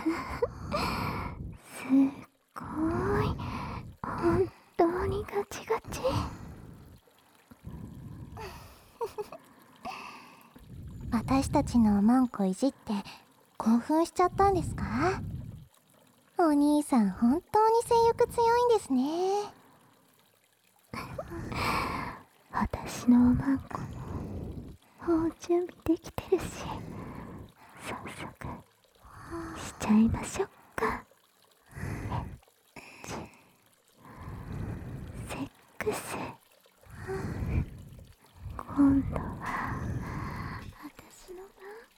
すっごい、本当にガチガチ。 私たちのおまんこいじって興奮しちゃったんですか？お兄さん本当に性欲強いんですね。 私のおまんこももう準備できてるし、早速しちゃいましょうか。セックス。今度は私の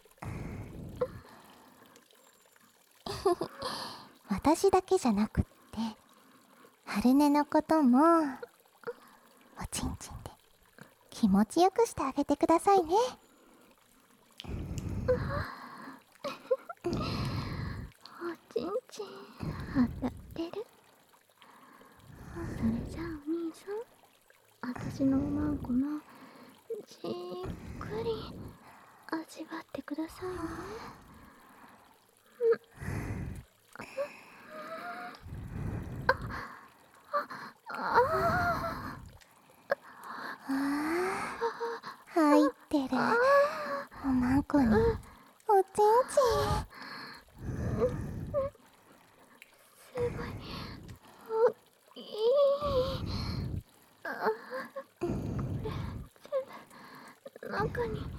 番。私だけじゃなくって春音のこともおちんちんで気持ちよくしてあげてくださいね。 おちんちん当たってる。それじゃあお兄さん、私のおまんこのじっくり味わってくださいね。 入ってるおまんこにおちんちん。 すごい大きい。これ全部中に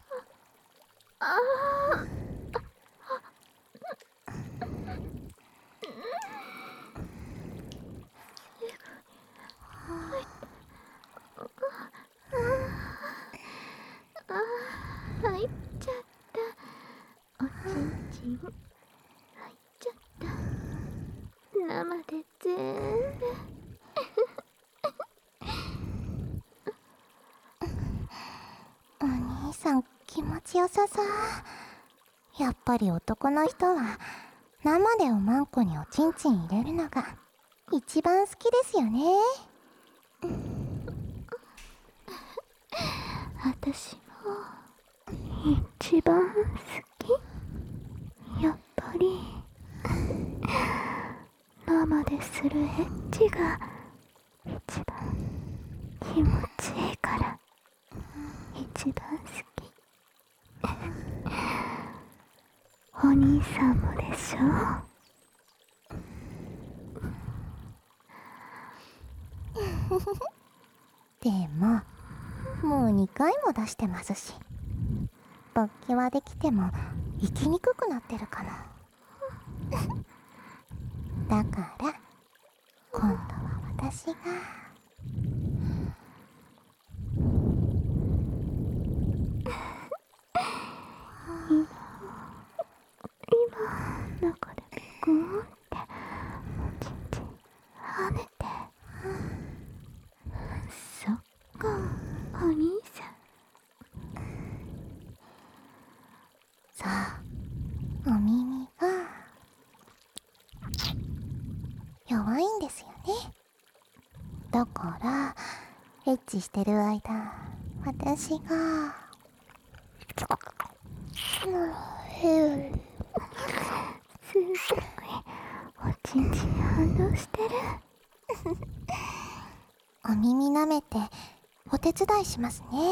入っちゃった。おちんちん入っちゃった。生で全部。 お兄さん気持ちよさそう。やっぱり男の人は生でおまんこにおちんちん入れるのが一番好きですよね。 私も一番好き。やっぱり生でするエッチが一番気持ちいいから一番好き。お兄さんもでしょ。 でももう2回も出してますし、勃起はできても生きにくくなってるかな。だから今度は私が今中でグーっておちんちん跳ねて。そっか、お兄さん。 さあお耳が弱いんですよね。だからエッチしてる間私がすごいおちんちん反応してる。 お耳舐めてお手伝いしますね。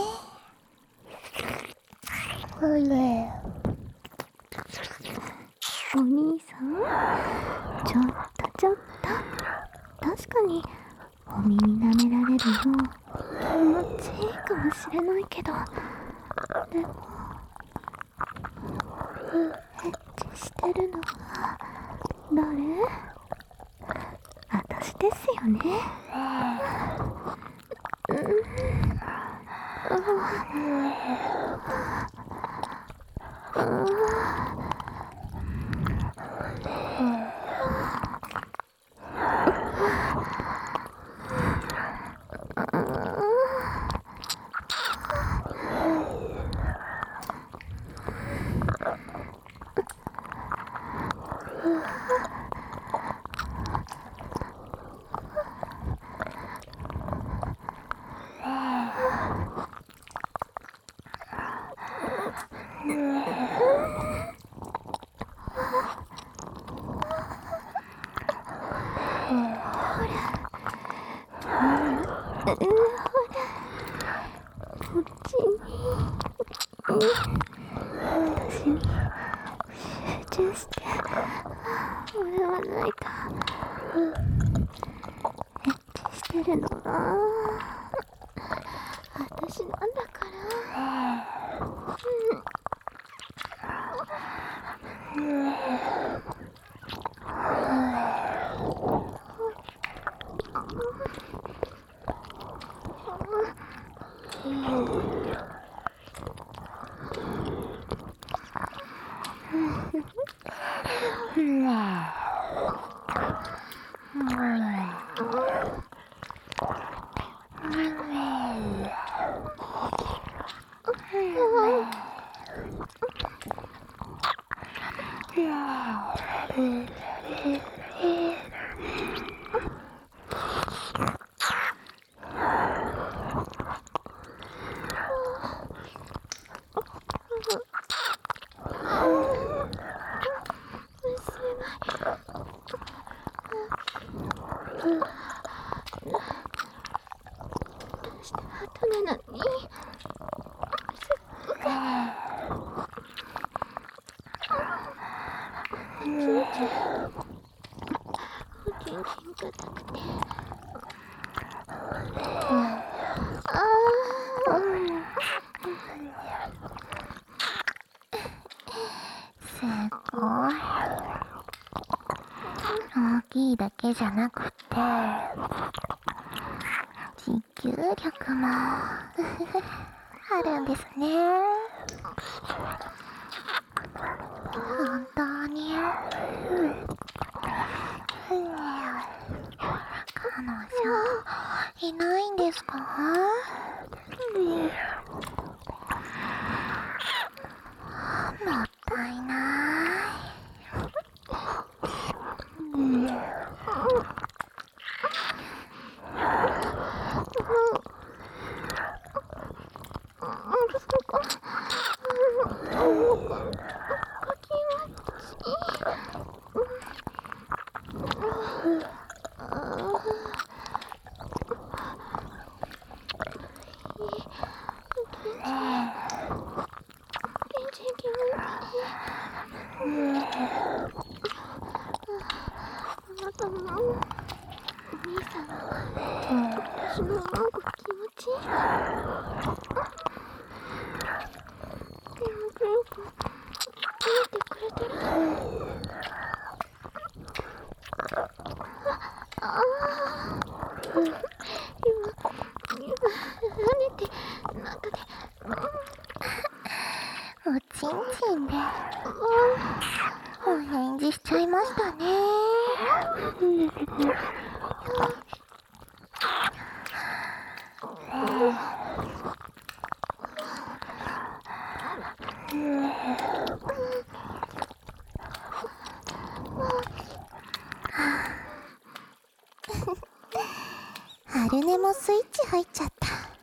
お兄さん、ちょっと確かにお耳舐められるの気持ちいいかもしれないけど、でもエッチしてるのは誰？私ですよね。 中して。俺は泣いた。エッチしてるのは私なんだから。 すごい。大きいだけじゃなくて持久力もあるんですね。本当に彼女いないんですか？もったいない。おちんちんでお返事しちゃいましたね。ハルネもスイッチ入っちゃった。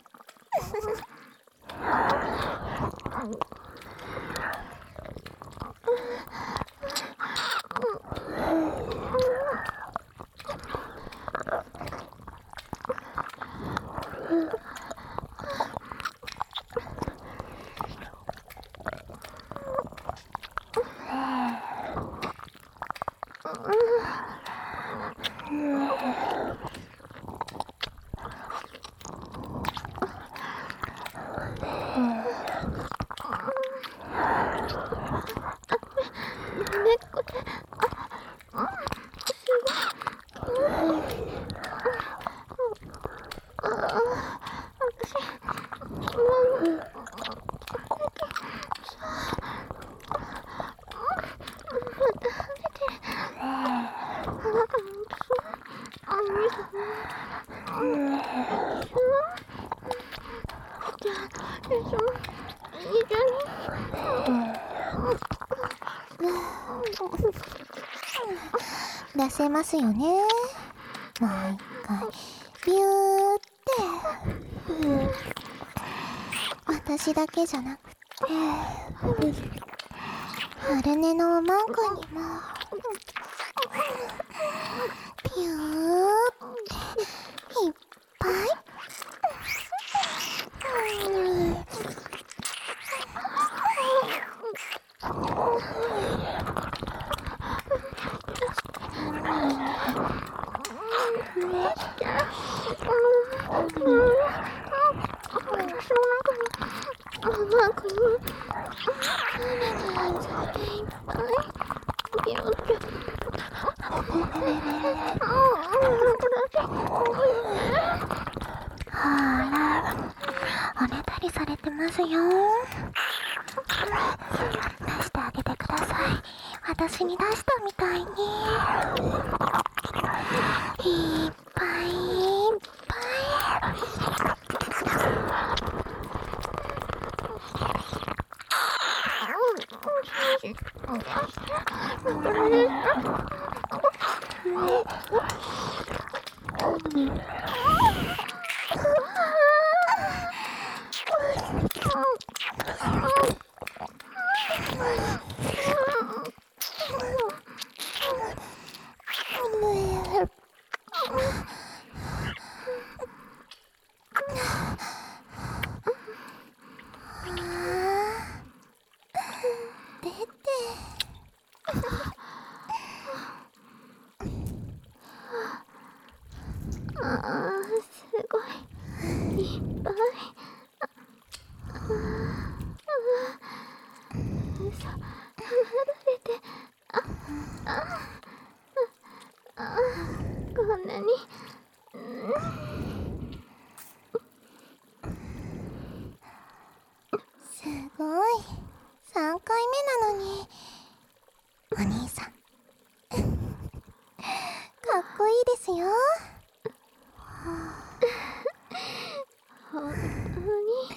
出せますよね。もう一回ビューって私だけじゃなくてハルネのおまんこにもビューっていっぱい私の中にマークについていっぱいビューってほら、おねだりされてますよ。出してあげてください。私に出したみたいに。いっぱいいっぱい。出て。 すごいいっぱい。嘘、離れて。こんなに。 すごい。3回目なのに。お兄さん。かっこいいですよ。 本当に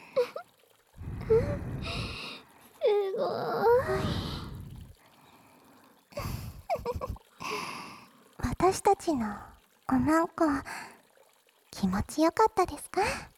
すごい。 私たちのおまんこ、気持ちよかったですか？